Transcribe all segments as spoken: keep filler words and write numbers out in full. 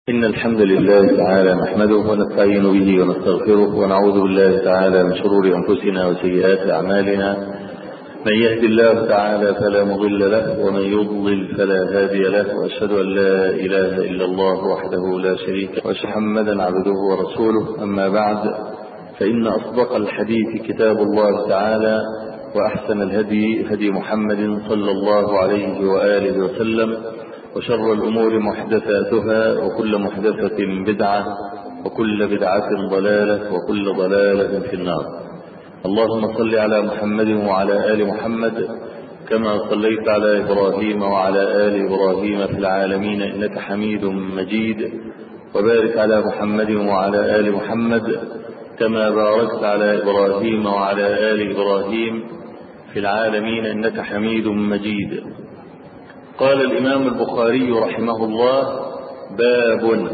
إن الحمد لله تعالى نحمده ونستعين به ونستغفره ونعوذ بالله تعالى من شرور أنفسنا وسيئات أعمالنا. من يهد الله تعالى فلا مضل له ومن يضلل فلا هادي له، وأشهد أن لا إله إلا الله وحده لا شريك له، وأشهد محمدا عبده ورسوله. أما بعد، فإن أصدق الحديث كتاب الله تعالى، وأحسن الهدي هدي محمد صلى الله عليه وآله وسلم، وشر الأمور محدثاتها، وكل محدثة بدعة، وكل بدعة ضلالة، وكل ضلالة في النار. اللهم صل على محمد وعلى آل محمد كما صليت على إبراهيم وعلى آل إبراهيم في العالمين إنك حميد مجيد، وبارك على محمد وعلى آل محمد كما باركت على إبراهيم وعلى آل إبراهيم في العالمين إنك حميد مجيد. قال الإمام البخاري رحمه الله: باب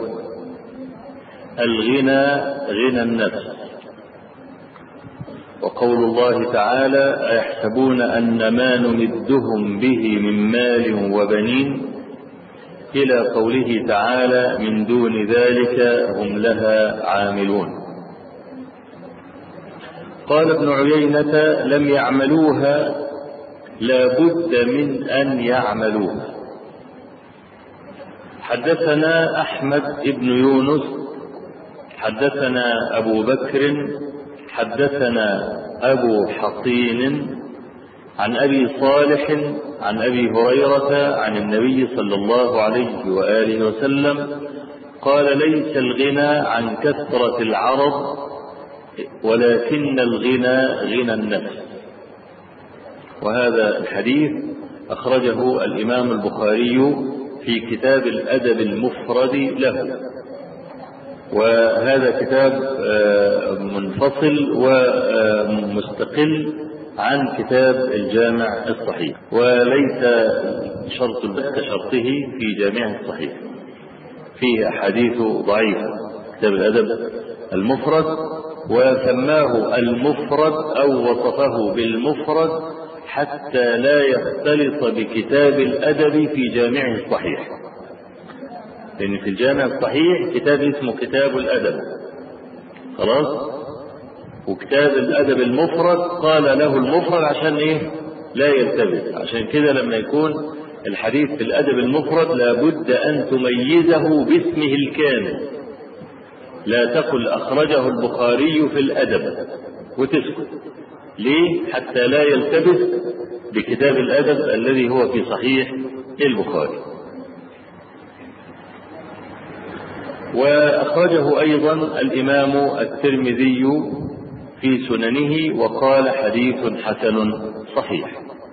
الغنى غنى النفس. وقول الله تعالى: أيحسبون أن ما نمدهم به من مال وبنين، إلى قوله تعالى: من دون ذلك هم لها عاملون. قال ابن عيينة: لم يعملوها، لا بد من أن يعملوها. حدثنا أحمد بن يونس حدثنا أبو بكر حدثنا أبو حصين عن أبي صالح عن أبي هريرة عن النبي صلى الله عليه وآله وسلم قال: ليس الغنى عن كثرة العرض، ولكن الغنى غنى النفس. وهذا الحديث أخرجه الإمام البخاري في كتاب الأدب المفرد له، وهذا كتاب منفصل ومستقل عن كتاب الجامع الصحيح، وليس شرط كشرطه في جامع الصحيح، فيه أحاديث ضعيفة. كتاب الأدب المفرد، وسماه المفرد أو وصفه بالمفرد حتى لا يختلط بكتاب الأدب في جامعه الصحيح، لأن في الجامع الصحيح كتاب اسمه كتاب الأدب، خلاص، وكتاب الأدب المفرد قال له المفرد عشان إيه؟ لا يلتبس. عشان كده لما يكون الحديث في الأدب المفرد لابد أن تميزه باسمه الكامل، لا تقل أخرجه البخاري في الأدب وتسكت. ليه؟ حتى لا يلتبس بكتاب الأدب الذي هو في صحيح البخاري. وأخرجه أيضا الإمام الترمذي في سننه وقال: حديث حسن صحيح.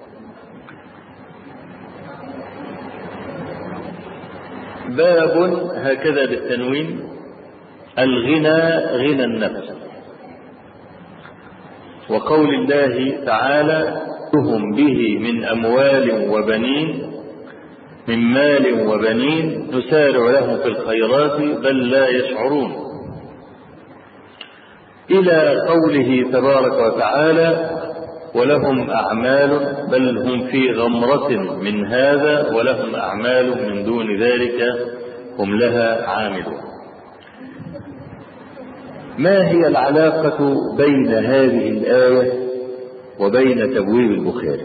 باب، هكذا بالتنوين: الغنى غنى النفس. وقول الله تعالى: هم به من أموال وبنين، من مال وبنين نسارع لهم في الخيرات بل لا يشعرون، إلى قوله تبارك وتعالى: ولهم أعمال بل هم في غمرة من هذا ولهم أعمال من دون ذلك هم لها عاملون. ما هي العلاقة بين هذه الآية وبين تبويب البخاري؟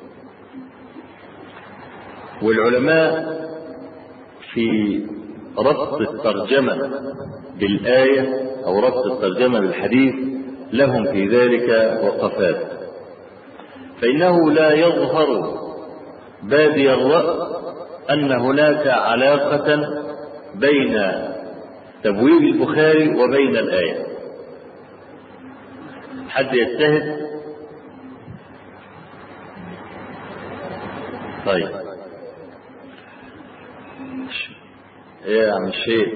والعلماء في ربط الترجمة بالآية أو ربط الترجمة بالحديث لهم في ذلك وقفات، فإنه لا يظهر بادي الرأي أن هناك علاقة بين تبويب البخاري وبين الآية. حد يجتهد؟ طيب، ايه يا عم الشيخ؟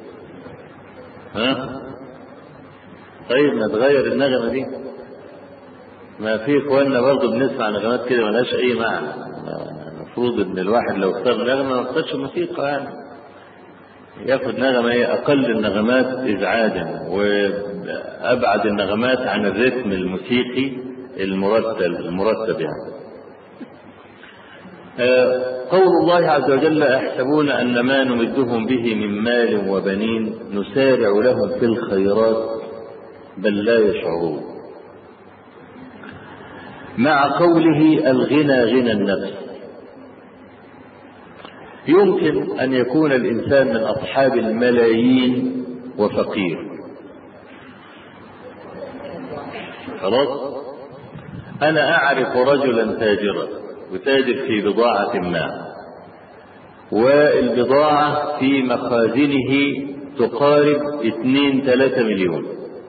ها؟ طيب نتغير النغمة دي، ما في اخواننا برضه بنسمع نغمات كده ملهاش اي معنى. المفروض ان الواحد لو اختار نغمة ما اختارش موسيقى، يعني ياخد نغمة ايه أقل النغمات إزعاجا وأبعد النغمات عن الرتم الموسيقي المرتب المرتب يعني. قول الله عز وجل أيحسبون أن ما نمدهم به من مال وبنين نسارع لهم في الخيرات بل لا يشعرون. مع قوله الغنى غنى النفس، يمكن أن يكون الإنسان من أصحاب الملايين وفقير. خلاص، أنا أعرف رجلا تاجرا وتاجر في بضاعة ما، والبضاعة في مخازنه تقارب اثنين ثلاثة مليون،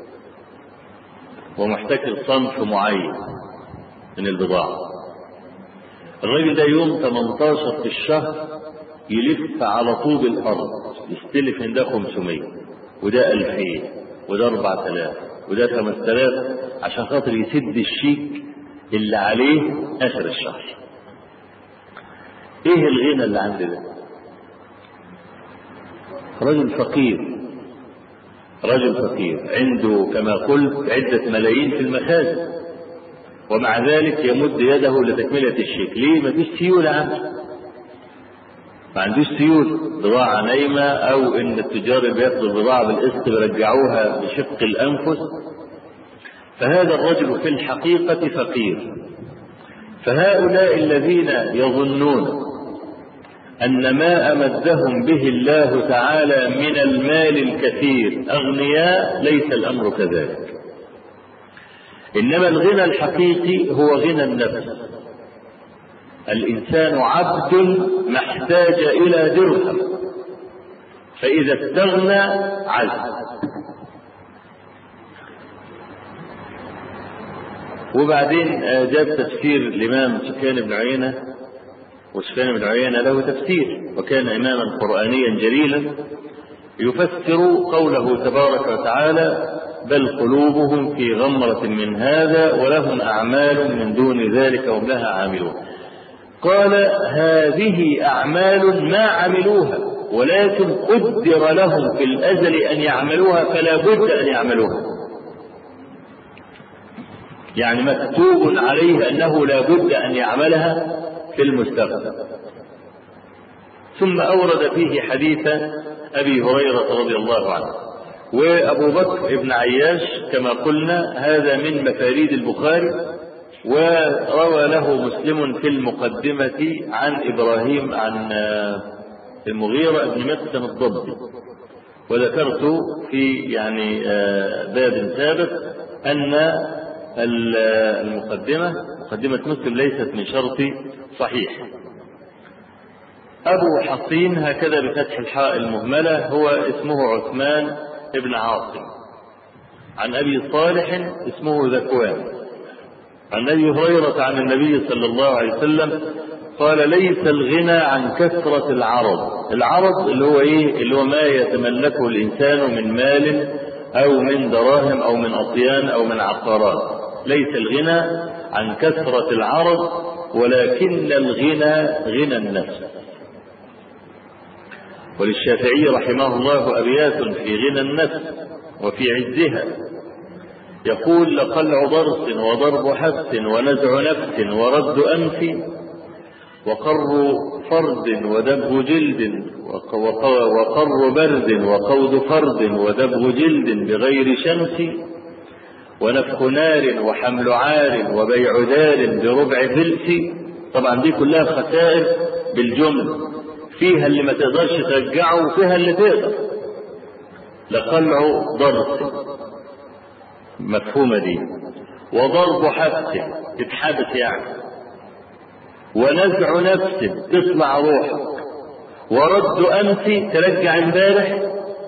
ومحتكر صنف معين من البضاعة. الراجل ده يوم ثمانية عشر في الشهر يلف على طوب الأرض، يستلف من ده خمسمية وده ألفين وده أربعة آلاف وده خمسة آلاف عشان خاطر يسد الشيك اللي عليه آخر الشهر. إيه الغنى اللي عند ده؟ رجل فقير، رجل فقير عنده كما قلت عدة ملايين في المخازن، ومع ذلك يمد يده لتكملة الشيك. ليه؟ ما فيش سيولة عنده، ما عندوش سيولة، بضاعة نايمة، أو إن التجار اللي بياخدوا البضاعة بالقسط بيرجعوها بشق الأنفس. فهذا الرجل في الحقيقة فقير. فهؤلاء الذين يظنون أن ما أمدهم به الله تعالى من المال الكثير أغنياء، ليس الأمر كذلك. إنما الغنى الحقيقي هو غنى النفس. الإنسان عبد ما احتاج إلى درهم، فإذا استغنى عز. وبعدين جاب تفسير الإمام سفيان بن عيينة، وسفيان بن عيينة له تفسير وكان إماما قرآنيا جليلا، يفسر قوله تبارك وتعالى: بل قلوبهم في غمرة من هذا ولهم أعمال من دون ذلك وهم لها عاملون. قال: هذه أعمال ما عملوها، ولكن قدر لهم في الأزل أن يعملوها، فلا بد أن يعملوها. يعني مكتوب عليه أنه لا بد أن يعملها في المستقبل. ثم أورد فيه حديث أبي هريرة رضي الله عنه. وأبو بكر بن عياش كما قلنا هذا من مفاريد البخاري، وروى له مسلم في المقدمة عن إبراهيم عن المغيرة بن مقسم الضبي. وذكرت في يعني باب سابق أن المقدمة مقدمة مسلم ليست من شرط صحيح. أبو حصين هكذا بفتح الحاء المهملة هو اسمه عثمان بن عاصم، عن أبي صالح اسمه ذكوان، عن أبي هريرة عن النبي صلى الله عليه وسلم قال: ليس الغنى عن كثرة العرض. العرض اللي هو إيه؟ اللي هو ما يتملكه الإنسان من مال أو من دراهم أو من أطيان أو من عقارات. ليس الغنى عن كثرة العرض، ولكن الغنى غنى النفس. وللشافعي رحمه الله أبيات في غنى النفس وفي عزها، يقول: لقلع ضرس وضرب حبس ونزع نفس ورد أنف وقر فرد ودبغ جلد وقر برد وقود فرد ودبغ جلد بغير شمس ونفخ نار وحمل عار وبيع دار بربع فلس. طبعا دي كلها خسائر بالجملة، فيها اللي ما تقدرش ترجعه وفيها اللي تقدر. لقلع ضرس مفهومة دي، وضرب حبس تتحبس يعني، ونزع نفس تطلع روحك، ورد أنف ترجع امبارح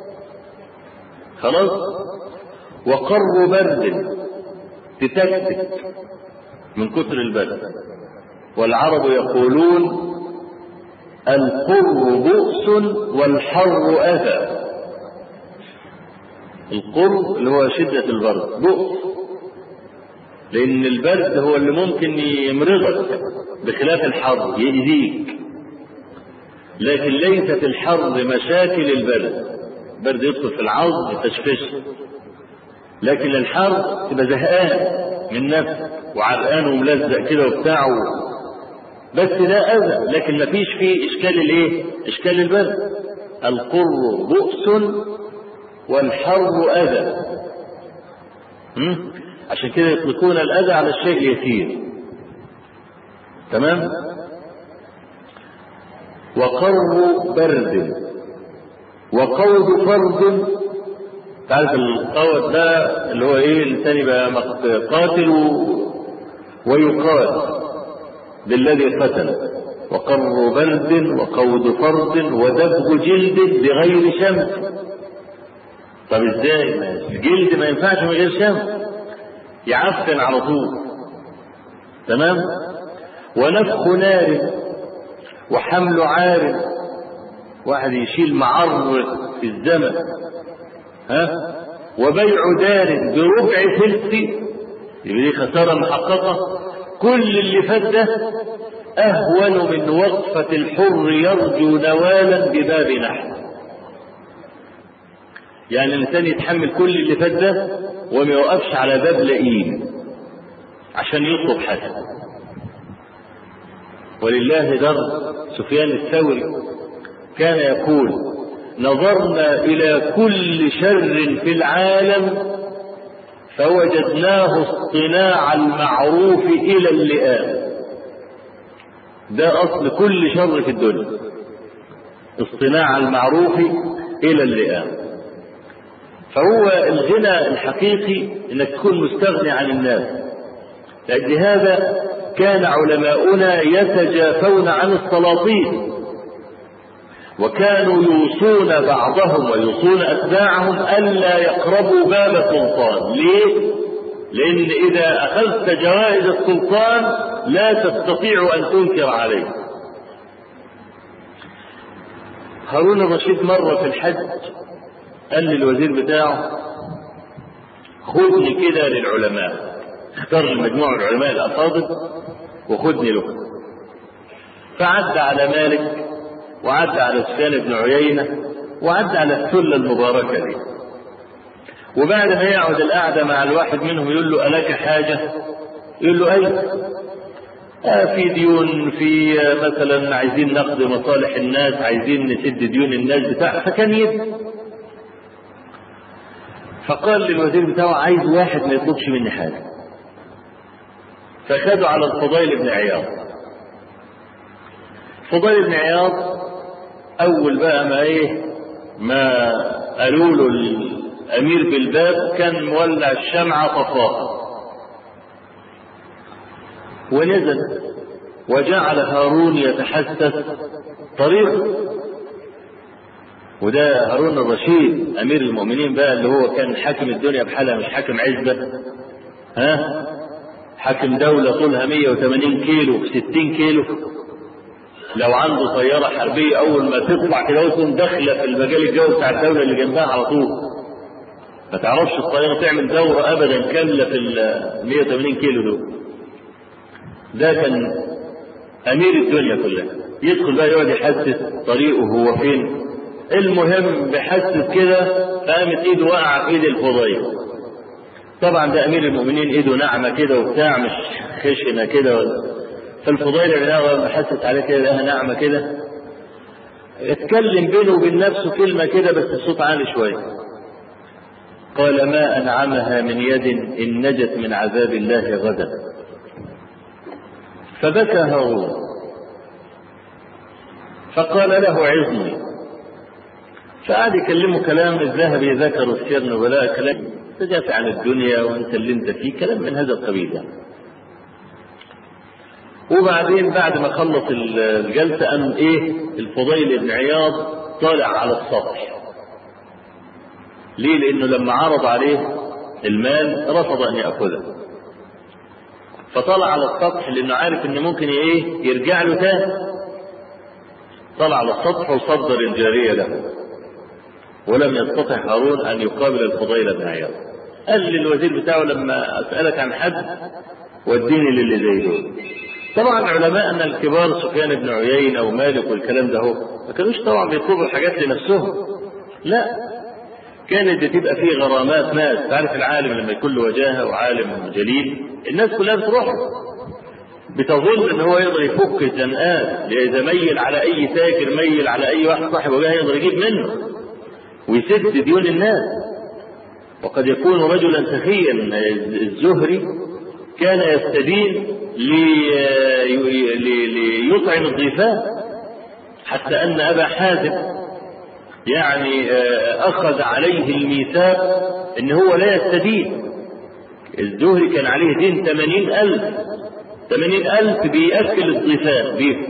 خلاص، وقر برد تتكتك من كتر البرد. والعرب يقولون: القر بؤس والحر أذى. القر اللي هو شدة البرد، بؤس لأن البرد هو اللي ممكن يمرضك، بخلاف الحر يأذيك. لكن ليست الحر مشاكل البرد، البرد يدخل في العظم يتشفش، لكن الحر تبقى زهقان من نفسك وعرقان وملزق كده وبتاع بس ده أذى، لكن ما فيش فيه إشكال الإيه؟ إشكال البرد. القر بؤس والحر أذى. عشان كده يطلقون الأذى على الشيء اليسير. تمام؟ وقر برد وقود فرد. تعرف القود ده اللي هو ايه؟ الانسان يبقى قاتل ويقال بالذي قتل. وقر برد وقود فرد ودبغ جلد بغير شمس. طب ازاي؟ الجلد ما ينفعش من غير شمس، يعفن على طول. تمام؟ ونفخ نار وحمل عار. واحد يشيل معر في الزمن، ها؟ وبيع دار بربع ثلث، يبقى دي خسارة محققة. كل اللي فات ده أهون من وقفة الحر يرجو نوالا بباب نحل. يعني الإنسان يتحمل كل اللي فات ده وما يوقفش على باب لئيم عشان يطلب حاجة. ولله در سفيان الثوري كان يقول: نظرنا إلى كل شر في العالم فوجدناه اصطناع المعروف إلى اللئام. ده أصل كل شر في الدنيا، اصطناع المعروف إلى اللئام. فهو الغنى الحقيقي انك تكون مستغني عن الناس. لهذا كان علماؤنا يتجافون عن السلاطين، وكانوا يوصون بعضهم ويوصون أتباعهم ألا يقربوا باب السلطان. ليه؟ لأن إذا أخذت جوائز السلطان لا تستطيع أن تنكر عليه. هارون الرشيد مرة في الحج قال للوزير بتاعه: خذني كده للعلماء، اختار المجموعة العلماء الأفاضل وخذني له. فعد على مالك وعد على سفيان بن عيينة وعد على السلة المباركة دي. وبعد ما يقعد القعدة مع الواحد منهم يقول له: ألك حاجة؟ يقول له: أي؟ آه في ديون، في مثلا عايزين نقضي مصالح الناس، عايزين نسد ديون الناس بتاع. فكان يد. فقال للوزير بتاعه: عايز واحد ما يطلبش مني حاجة. فخدوا على الفضيل بن عياض. فضيل بن عياض أول بقى ما إيه ما قالوا له الأمير بالباب كان مولع الشمعة طفاها، ونزل وجعل هارون يتحسس طريقه. وده هارون الرشيد أمير المؤمنين بقى، اللي هو كان حاكم الدنيا بحالها، مش حاكم عزبة، ها؟ حاكم دولة طولها مية وثمانين كيلو في ستين كيلو. لو عنده طيارة حربية أول ما تطلع كده وتكون داخلة في المجال الجوي بتاع الدولة اللي جنبها على طول، ما تعرفش الطيارة تعمل دورة أبدا كاملة في ال مية وثمانين كيلو دول. ده كان أمير الدنيا كلها. يدخل بقى يقعد يحسس طريقه هو فين. المهم بحسس كده قامت ايده وقع في ايد الفضيل. طبعا ده امير المؤمنين ايده ناعمه كده وبتاع، مش خشنه كده. فالفضيل لما حسس عليه كده لقاها ناعمه كده، اتكلم بينه وبين نفسه كلمه كده بس الصوت عالي شويه. قال: ما انعمها من يد ان نجت من عذاب الله غدا. فبكى هارون فقال له: عظني. فقعد يكلمه كلام الذهبي ذكر السير نبلاء، كلام تجافى عن الدنيا وانت اللي انت فيه، كلام من هذا القبيل يعني. وبعدين بعد ما خلص الجلسه قام ايه الفضيل بن عياض طالع على السطح. ليه؟ لانه لما عرض عليه المال رفض ان ياخذه. فطلع على السطح لانه عارف ان ممكن ايه يرجع له تاني. طلع على السطح وصدر الجاريه له، ولم يستطع هارون ان يقابل الفضيل بن عياض. قال للوزير بتاعه: لما اسالك عن حد وديني للي زي دول. طبعا علماءنا الكبار سفيان بن عيينة ومالك والكلام ده هو ما كانوش طبعا بيطلبوا الحاجات لنفسهم، لا، كانت بتبقى فيه غرامات ناس. تعرف العالم لما يكون له وجاهه وعالم جليل الناس كلها بتروح، بتظن ان هو يقدر يفك الزنقات، اذا ميل على اي تاجر، ميل على اي واحد صاحب وجاه يقدر يجيب منه ويسد ديون الناس. وقد يكون رجلا سخيا. الزهري كان يستدين ليطعم الضيفان، حتى ان ابا حازم يعني اخذ عليه الميثاق ان هو لا يستدين. الزهري كان عليه دين ثمانين الف ثمانين الف بيأكل الضيفان بيه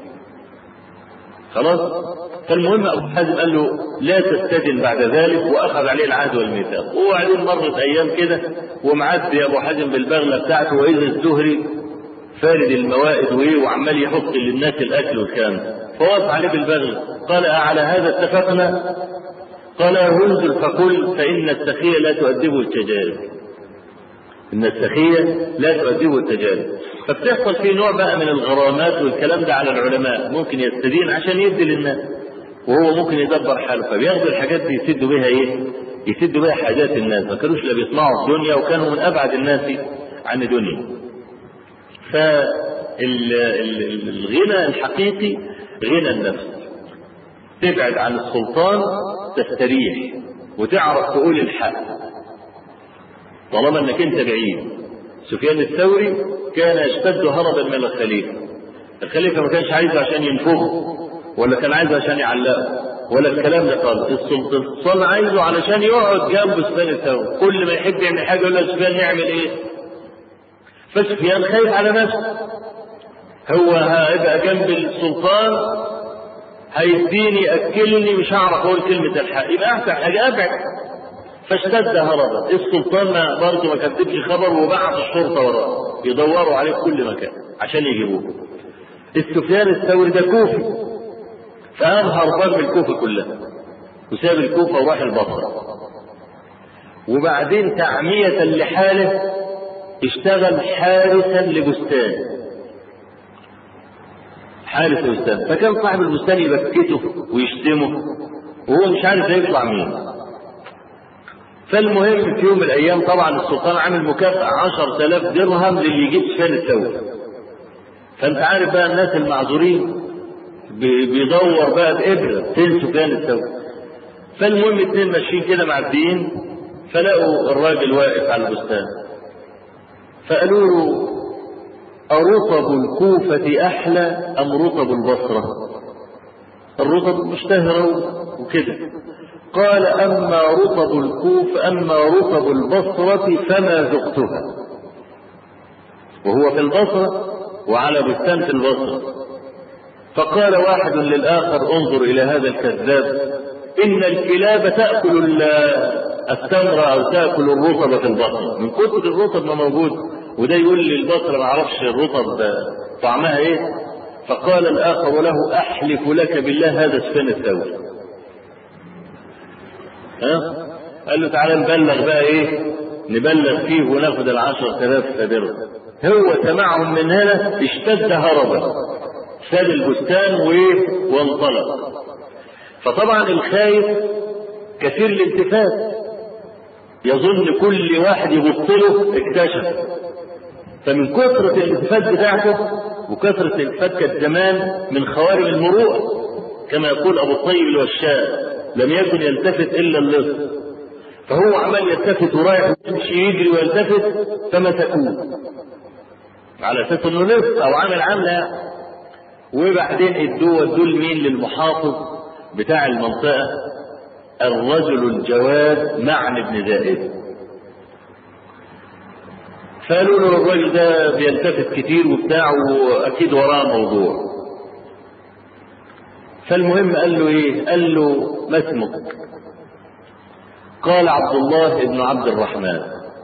خلاص. فالمهم ابو حازم قال له لا تستدن بعد ذلك، واخذ عليه العهد والميثاق. وبعدين مرت ايام كده ومعدي ابو حازم بالبغله بتاعته، واذا الزهري فارد الموائد وايه وعمال يحط للناس الاكل والكلام. فوقف عليه بالبغله قال على هذا اتفقنا؟ قال انزل فقل فان السخيه لا تؤدبه التجارب. ان السخيه لا تؤدبه التجارب. فبتحصل فيه نوع بقى من الغرامات والكلام ده على العلماء، ممكن يستدين عشان يدي للناس وهو ممكن يدبر حاله، فبياخدوا الحاجات دي يسدوا بها ايه؟ يسدوا بها حاجات الناس. ما كانوش لا بيطمعوا الدنيا، وكانوا من ابعد الناس عن الدنيا. فالغنى الحقيقي غنى النفس، تبعد عن السلطان تستريح وتعرف تقول الحق طالما انك انت بعيد. سفيان الثوري كان يشتد هربا من الخليفه. الخليفه ما كانش عايزه عشان ينفخه، ولا كان عايزه عشان يعلقه، ولا الكلام ده خالص. السلطان عايزه علشان يقعد جنب سفيان الثوري، كل ما يحب يعمل حاجه يقول له سفيان يعمل ايه؟ فسفيان خايف على نفسه، هو هيبقى جنب السلطان هيديني ياكلني مش هعرف اقول كلمه الحق، يبقى احسن حاجه ابعد. فاشتد هربا. السلطان ما برضه ما كتبش خبر وبعت الشرطه وراه يدوروا عليه في كل مكان عشان يجيبوه. السفيان الثوري ده كوفي، فقام هربان من الكوفه كلها وساب الكوفه وراح البصره. وبعدين تعميه لحاله اشتغل حارسا لبستان، حارس البستان. فكان صاحب البستان يبكته ويشتمه وهو مش عارف يطلع مين. فالمهم في يوم من الايام طبعا السلطان عامل مكافأة عشرة آلاف درهم للي يجيب سفيان الثوري. فانت عارف بقى الناس المعذورين بيدور بقى بإبرة فين سفيان الثوري. فالمهم اتنين ماشيين كده معديين فلقوا الراجل واقف على البستان، فقالوا له أرطب الكوفة أحلى أم رطب البصرة؟ الرطب مشتهرة وكده. قال أما رطب الكوفة أما رطب البصرة فما ذقتها. وهو في البصرة وعلى بستان في البصرة. فقال واحد للآخر انظر إلى هذا الكذاب، إن الكلاب تأكل التمر أو تأكل الرطب في البصرة، من كتر الرطب ما موجود. وده يقول لي البصرة ما عرفش الرطب طعمها ايه. فقال الآخر له أحلف لك بالله هذا سفيان الثوري. ها؟ قال له تعالى نبلغ بقى ايه، نبلغ فيه وناخد العشر آلاف درهم. هو سمعهم من هنا اشتد هربا، ساب البستان وايه وانطلق. فطبعا الخايف كثير الالتفات، يظن كل واحد يبص له اكتشف. فمن كثرة الالتفات بتاعته وكثرة الالتفات كانت زمان من خوارم المروءة، كما يقول ابو الطيب الوشاء لم يكن يلتفت الا اللص. فهو عمال يلتفت ورايح يمشي يجري ويلتفت فمسكوه على اساس انه لص او عامل عامله. وبعدين ادوه ادوه لمين؟ للمحافظ بتاع المنطقه الرجل الجواد معن بن زائد. فقالوا له الراجل ده بيلتفت كتير وبتاع واكيد وراه موضوع. فالمهم قال له ايه؟ قال له ما اسمك؟ قال عبد الله بن عبد الرحمن.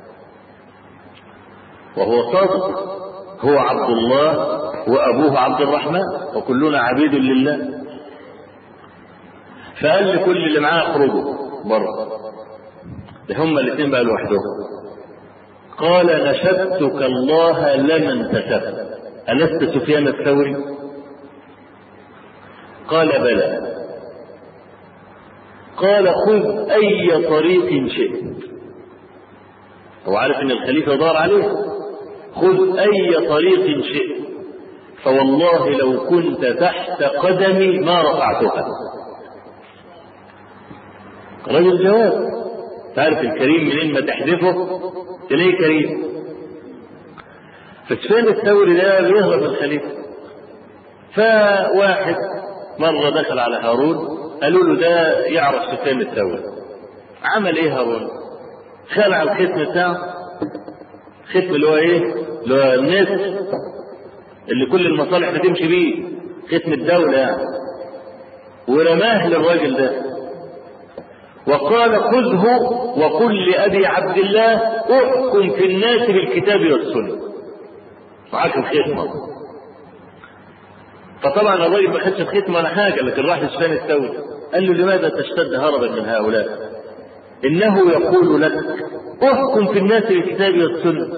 وهو صادق، هو عبد الله وابوه عبد الرحمن وكلنا عبيد لله. فقال لكل اللي معاه اخرجوا بره، هم الاثنين بقى لوحدهم. قال نشدتك الله لما انتسبت، ألست سفيان الثوري؟ قال بلى. قال خذ أي طريق شئت. هو عارف ان الخليفة دار عليه. خذ أي طريق شئت فوالله لو كنت تحت قدمي ما رفعتها. رجل جواب، تعرف الكريم منين ما تحذفه تلاقيه كريم. فسفيان الثوري ده بيهرب من الخليفة. فواحد مرة دخل على هارون قالوا له ده يعرف سفيان الثوري. عمل ايه هارون؟ خلع الختم بتاعه، ختم اللي هو ايه؟ اللي هو النسر اللي كل المصالح بتمشي بيه، ختم الدولة يعني، ورماه للراجل ده وقال خذه وقل لأبي عبد الله احكم في الناس بالكتاب والسنة. معاك الختمة. فطبعا الراجل ما خدش الختمة ولا حاجة، لكن راح لسفيان الثوري قال له لماذا تشتد هربا من هؤلاء؟ إنه يقول لك احكم في الناس بالكتاب والسنة.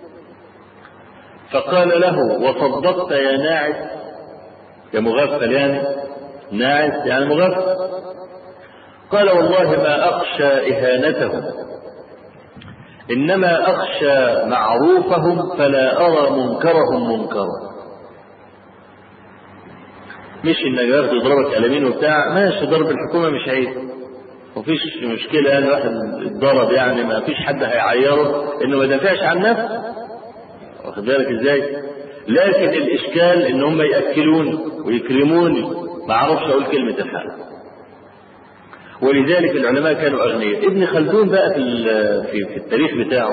فقال له وصدقت يا ناعس، يا مغفل يعني، ناعس يعني مغفل. قال والله ما أخشى إهانتهم، إنما أخشى معروفهم فلا أرى منكرهم منكرا. مش إنك ياخد يضربك قلمين وبتاع، ماشي ضرب الحكومة مش عيب، مفيش مشكلة يعني، واحد اتضرب يعني ما فيش حد هيعيره إنه ما يدافعش عن نفسه، واخد بالك إزاي؟ لكن الإشكال إن هم يأكلوني ويكرموني، ما أعرفش أقول كلمة الحق. ولذلك العلماء كانوا أغنياء. ابن خلدون بقى في في التاريخ بتاعه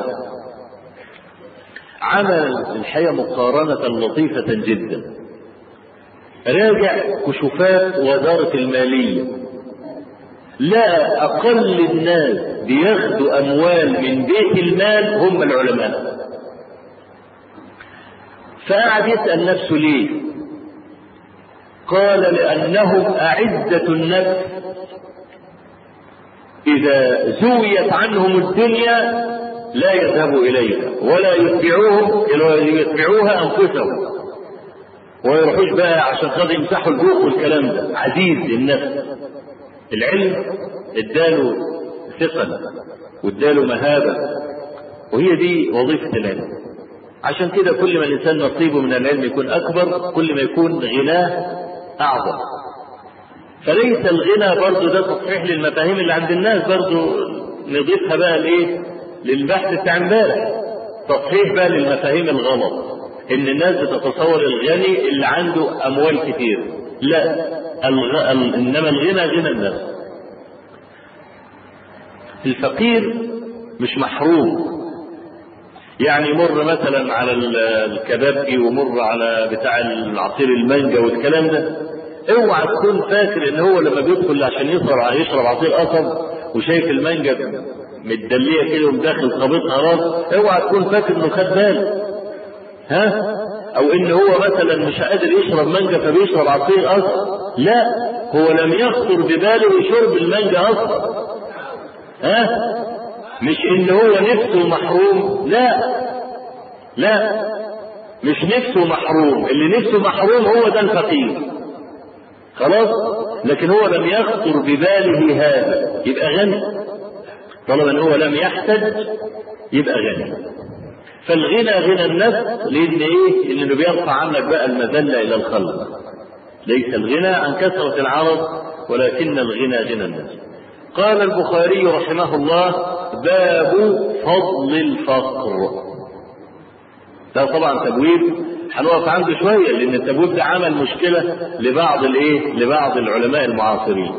عمل الحقيقة مقارنة لطيفة جدا. راجع كشوفات وزارة المالية، لا أقل الناس بياخدوا أموال من بيت المال هم العلماء. فقعد يسأل نفسه ليه؟ قال لأنهم أعزة النفس، إذا زويت عنهم الدنيا لا يذهبوا إليها ولا يتبعوهم يتبعوها أنفسهم، ويروحوش بقى عشان خاطر يمسحوا البوق والكلام ده. عزيز النفس، العلم اداله ثقل واداله مهابة، وهي دي وظيفة العلم. عشان كده كل ما الإنسان نصيبه من العلم يكون أكبر كل ما يكون غناه أعظم. فليس الغنى برضو ده تصحيح للمفاهيم اللي عند الناس، برضو نضيفها بقى لايه للبحث بتاع امبارح، تصحيح بقى للمفاهيم الغلط ان الناس بتتصور الغني اللي عنده اموال كتير. لا، الغ... انما الغنى غنى الناس. الفقير مش محروم، يعني يمر مثلا على الكبابجي ومر على بتاع العصير المانجا والكلام ده، اوعى تكون فاكر ان هو لما بيدخل عشان يشرب يشرب عصير قصب وشايف المانجا متدليه كده ومداخل قابضها راس، اوعى تكون فاكر انه خد باله، ها؟ او ان هو مثلا مش قادر يشرب مانجا فبيشرب عصير قصب. لا، هو لم يخطر بباله شرب المانجا اصلا، ها؟ مش ان هو نفسه محروم، لا لا، مش نفسه محروم، اللي نفسه محروم هو ده الفقير، خلاص. لكن هو لم يخطر بباله هذا، يبقى غني. طالما ان هو لم يحتج يبقى غني. فالغنى غنى النفس، لان ايه؟ لانه بيرفع عنك بقى المذله الى الخلق. ليس الغنى عن كثره العرض ولكن الغنى غنى النفس. قال البخاري رحمه الله باب فضل الفقر. ده طبعا تبويب هنقف عنده شويه، لان التبويب ده عمل مشكله لبعض الايه لبعض العلماء المعاصرين.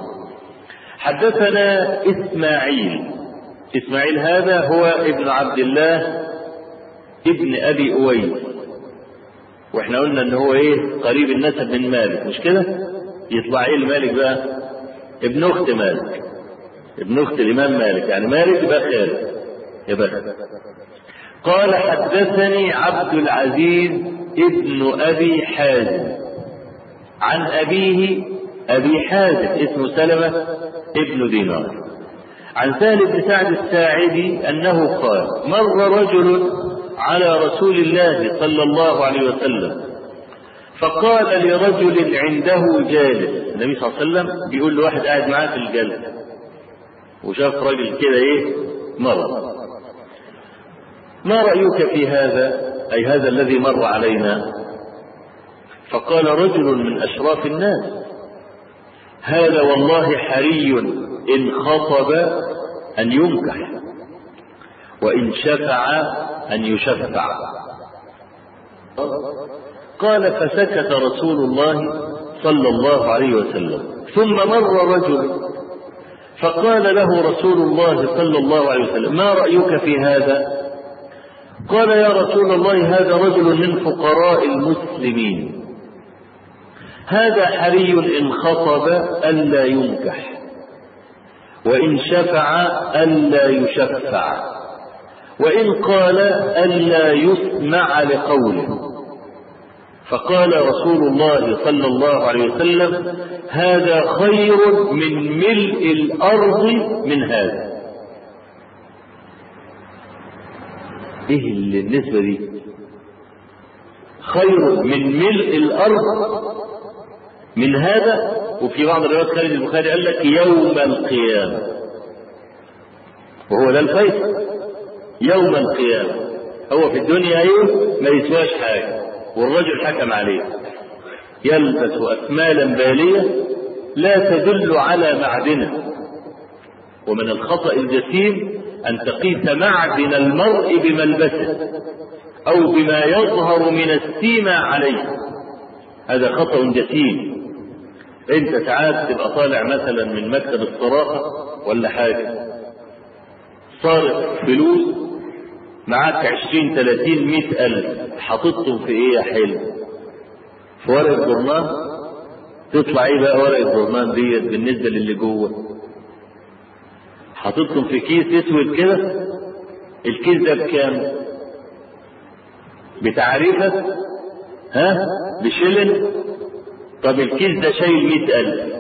حدثنا اسماعيل. اسماعيل هذا هو ابن عبد الله ابن ابي اويس، واحنا قلنا ان هو ايه قريب النسب من مالك، مش كده؟ يطلع ايه المالك بقى؟ ابن اخت مالك، ابن اخت الامام مالك، يعني مالك يبقى خالد يبقى. قال حدثني عبد العزيز ابن ابي حازم عن ابيه ابي حازم اسمه سلمة ابن دينار، عن سهل بن سعد الساعدي انه قال مر رجل على رسول الله صلى الله عليه وسلم فقال لرجل عنده جالس، النبي صلى الله عليه وسلم بيقول له واحد قاعد معاه في الجلسة وشاف راجل كده ايه مر، ما رأيك في هذا؟ أي هذا الذي مر علينا. فقال رجل من أشراف الناس: هذا والله حري إن خطب أن ينكح، وإن شفع أن يشفع. قال: فسكت رسول الله صلى الله عليه وسلم. ثم مر رجل فقال له رسول الله صلى الله عليه وسلم: ما رأيك في هذا؟ قال: يا رسول الله، هذا رجل من فقراء المسلمين، هذا حري إن خطب ألا ينكح، وإن شفع ألا يشفع، وإن قال ألا يسمع لقوله. فقال رسول الله صلى الله عليه وسلم: هذا خير من ملء الأرض من هذا. ايه النسبة دي؟ خير من ملء الأرض من هذا. وفي بعض الروايات خالد البخاري قال لك يوم القيامة، وهو ده الفيصل. يوم القيامة هو في الدنيا ايه ما يسواش حاجة، والرجل حكم عليه يلبس أثمالا بالية لا تدل على معدنه. ومن الخطأ الجسيم أن تقيس معدن المرء بملبسه أو بما يظهر من السيما عليه، هذا خطأ جسيم. انت ساعات تبقى طالع مثلا من مكتب الصراحة ولا حاجة، صارف فلوس معاك عشرين ثلاثين مئة ألف، حطيتهم في ايه يا حلو؟ في ورقة برمان. تطلع ايه بقى ورقة برمان ديت بالنسبة للي جوه؟ حطيتهم في كيس اسود كده، الكيس ده بكام؟ بتعريفة؟ ها؟ بشلن؟ طب الكيس ده شايل مئة ألف.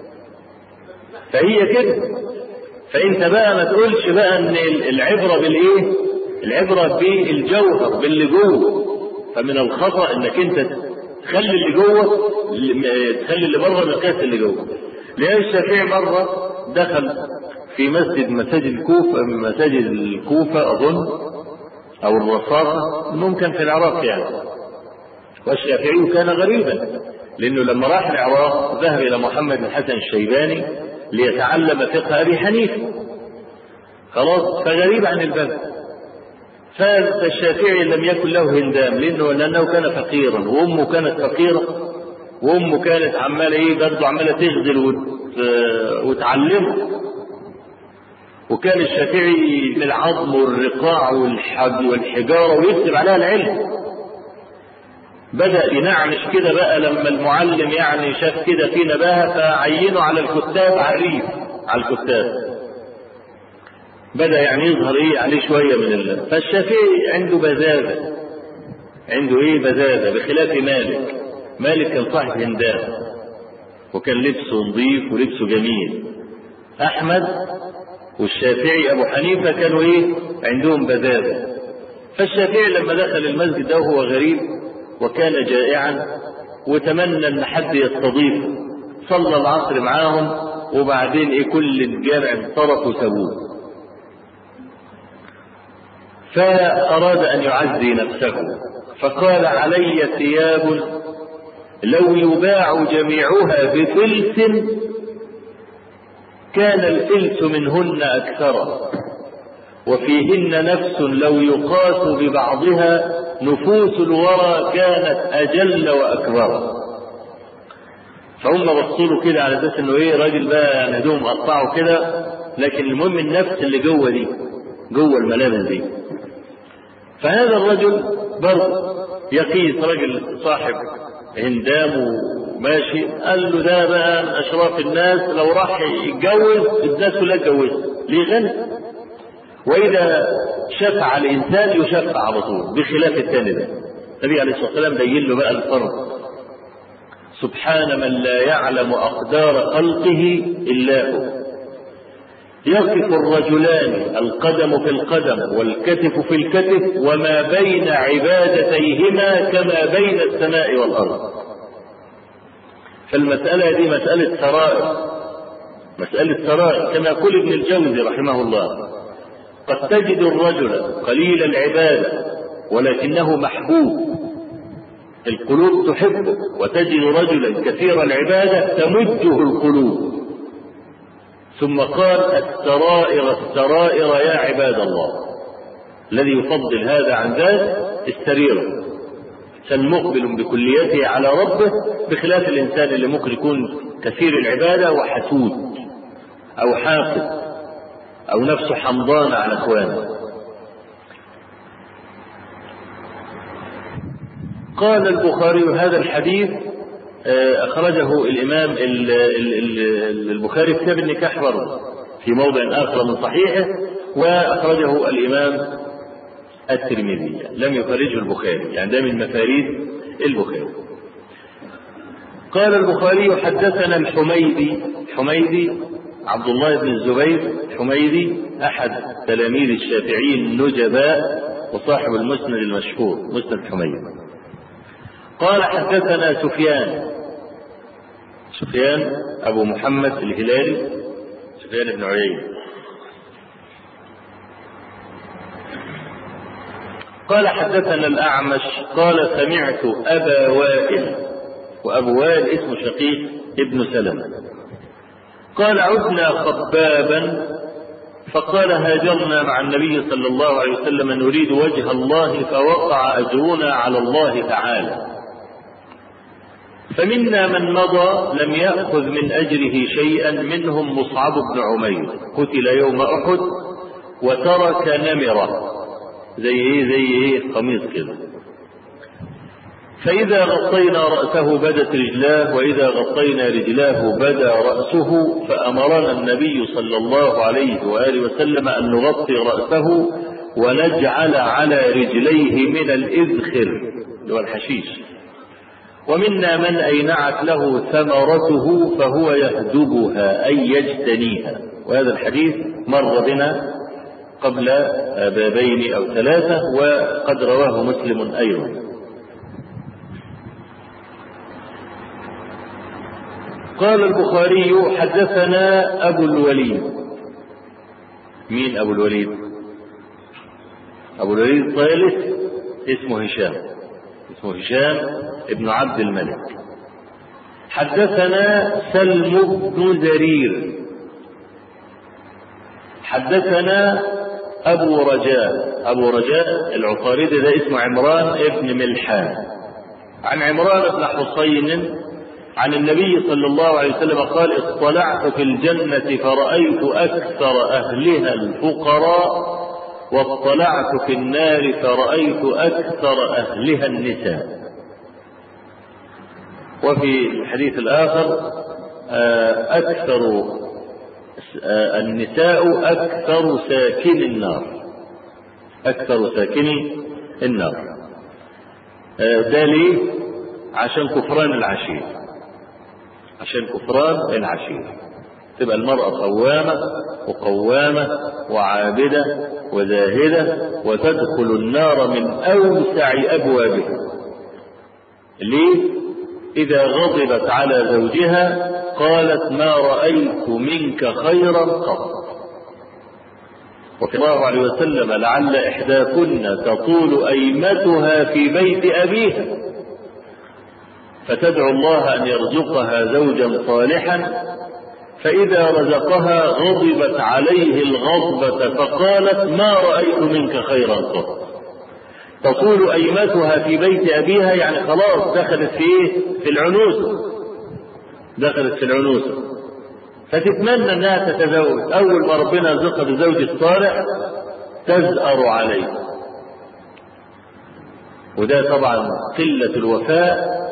فهي كده. فانت بقى ما تقولش بقى ان العبرة بالايه؟ العبرة بالجوهر باللي جوه. فمن الخطأ انك انت تخلي اللي جوه تخلي اللي بره مقياس اللي جوه. لأن الشافعي مرة دخل في مسجد مساجد الكوفة مساجد الكوفة أظن أو الرصافة، ممكن في العراق يعني. والشافعي كان غريبا، لأنه لما راح العراق ذهب إلى محمد بن الحسن الشيباني ليتعلم فقه أبي حنيفة، خلاص، فغريب عن البلد. فالشافعي لم يكن له هندام، لأنه لأنه كان فقيرا، وأمه كانت فقيرة، وأمه كانت عمالة إيه برضه عمالة تغزل وت... وتعلمه. وكان الشافعي من العظم والرقاع والحجارة ويكتب عليها العلم. بدأ ينعمش كده بقى لما المعلم يعني شاف كده في نباهة فعينه على الكتاب عريف على الكتاب. بدأ يعني يظهر ايه عليه شوية من الله. فالشافعي عنده بزازة، عنده ايه بزازة، بخلاف مالك. مالك كان صاحب هندام وكان لبسه نظيف ولبسه جميل. أحمد والشافعي أبو حنيفة كانوا ايه عندهم بزازة. فالشافعي لما دخل المسجد ده وهو غريب وكان جائعا وتمنى ان حد يستضيفه، صلى العصر معاهم وبعدين ايه كل الجامع انصرف وسابوه. فأراد أن يعزي نفسه فقال: علي ثياب لو يباع جميعها بفلس كان الفلس منهن أكثر، وفيهن نفس لو يقاس ببعضها نفوس الورى كانت أجل وأكبر. فهم بصوا كده على اساس انه ايه راجل بقى يعني هدوم قطعوا كده، لكن المهم النفس اللي جوه دي، جوه الملابس دي. فهذا الرجل برضه يقيس، رجل صاحب هندام وماشي، قال له ده بقى من اشراف الناس، لو راح يتجوز الناس كلها تجوزه، ليه غني؟ واذا شفع الانسان يشفع على طول، بخلاف الثاني ده. النبي عليه الصلاه والسلام بين له بقى الفرق. سبحان من لا يعلم اقدار خلقه الا هو. يقف الرجلان القدم في القدم والكتف في الكتف وما بين عبادتيهما كما بين السماء والارض. فالمساله دي مساله سرائر، مساله سرائر. كما يقول ابن الجوزي رحمه الله: قد تجد الرجل قليل العبادة ولكنه محبوب، القلوب تحبه، وتجد رجلا كثير العبادة تمده القلوب. ثم قال السرائر السرائر يا عباد الله. الذي يفضل هذا عن ذاك السرير، مقبل بكليته على ربه، بخلاف الإنسان اللي ممكن يكون كثير العبادة وحسود أو حاقد أو نفسه حمضان على إخوانه. قال البخاري هذا الحديث أخرجه الإمام البخاري في كتاب النكاح برضه في موضع آخر من صحيحه، وأخرجه الإمام الترمذي، لم يخرجه البخاري، يعني ده من مفاريد البخاري. قال البخاري حدثنا الحميدي، حميدي عبد الله بن الزبير حميدي أحد تلاميذ الشافعي النجباء وصاحب المسند المشهور مسند حميدي. قال حدثنا سفيان، سفيان أبو محمد الهلالي، سفيان بن عيينة. قال حدثنا الأعمش قال سمعت أبا وائل، وأبو وائل اسمه شقيق ابن سلمة، قال عدنا خبابا فقال هاجرنا مع النبي صلى الله عليه وسلم نريد وجه الله فوقع أجرنا على الله تعالى، فمنا من مضى لم يأخذ من أجره شيئا، منهم مصعب بن عمير قتل يوم أحد وترك نمرة زي ايه زي ايه قميص كده، فإذا غطينا رأسه بدت رجلاه، وإذا غطينا رجلاه بدا رأسه، فأمرنا النبي صلى الله عليه وآله وسلم أن نغطي رأسه ونجعل على رجليه من الإذخر اللي هو الحشيش، ومنا من أينعت له ثمرته فهو يهدبها أي يجتنيها. وهذا الحديث مر بنا قبل بابين أو ثلاثة، وقد رواه مسلم أيضا. قال البخاري حدثنا أبو الوليد. مين أبو الوليد؟ أبو الوليد الطيالس اسمه هشام، اسمه هشام ابن عبد الملك. حدثنا سلم بن زرير حدثنا أبو رجاء، أبو رجاء العقاريدي ده اسمه عمران ابن ملحان، عن عمران بن حسين عن النبي صلى الله عليه وسلم قال اطلعت في الجنة فرأيت أكثر أهلها الفقراء، واطلعت في النار فرأيت أكثر أهلها النساء. وفي الحديث الآخر أكثر النساء أكثر ساكن النار، أكثر ساكني النار. ده ليه؟ عشان كفران العشير، عشان كفران العشير. تبقى المرأة قوامة وقوامة وعابدة وزاهدة وتدخل النار من أوسع أبوابها. ليه؟ إذا غضبت على زوجها قالت ما رأيت منك خيرا قط. وفي الله عليه وسلم لعل إحداكن تطول أيمتها في بيت أبيها فتدعو الله أن يرزقها زوجا صالحا، فإذا رزقها غضبت عليه الغضبة فقالت ما رأيت منك خيرا قط. تطول أيمتها في بيت أبيها يعني خلاص دخلت في في العنوسة، دخلت في العنوسة، فتتمنى أنها تتزوج. أول ما ربنا رزقها بزوج الصالح تزأر عليه، وده طبعا قلة الوفاء،